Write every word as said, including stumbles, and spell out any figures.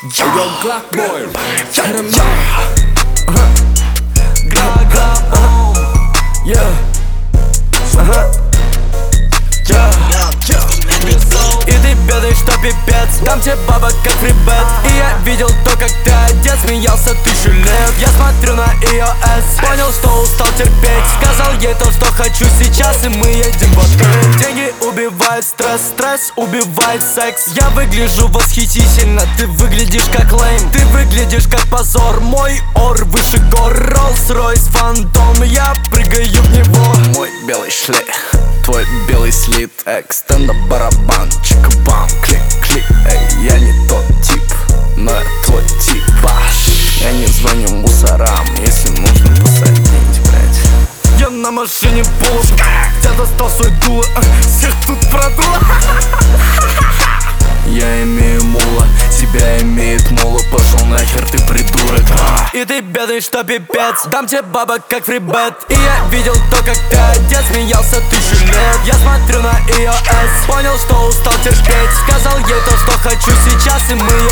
Yo, yo, Glock boy, hit him up. Glock, Glock, boom. Yeah, uh-huh. Yeah, И ты бедаешь, что пипец. Дам тебе бабок, как фрибет. И я видел то, как ты одет. Смеялся тысячу лет. Я смотрю на ее эс. Понял, что устал терпеть. Сказал ей то, что хочу сейчас. И мы едем в отель. Деньги убивают стресс. Стресс убивает секс. Я выгляжу восхитительно. Ты выглядишь как лейм. Ты выглядишь как позор. Мой ор выше гор. Роллс-Ройс фантом. Я прыгаю в него. мой белый шлейф, твой белый слит. Экстендо барабан, чика-бам, клик-клик. Эй, я не тот тип, но я твой тип. Баш, я не звоню мусорам, если нужно посадить, блять. Я на машине полу. Я достал свой дуло. Всех тут продуло. Я имею мула, тебя имеет мула. Пошел нахер, ты придурок. А. И ты бедаешь, что пипец. Дам тебе бабок, как фрибет. И я видел то, как ты одет. Смеялся тысячу лет. Я смотрю на ее эс. Понял, что устал терпеть. Сказал ей то, что хочу сейчас. И мы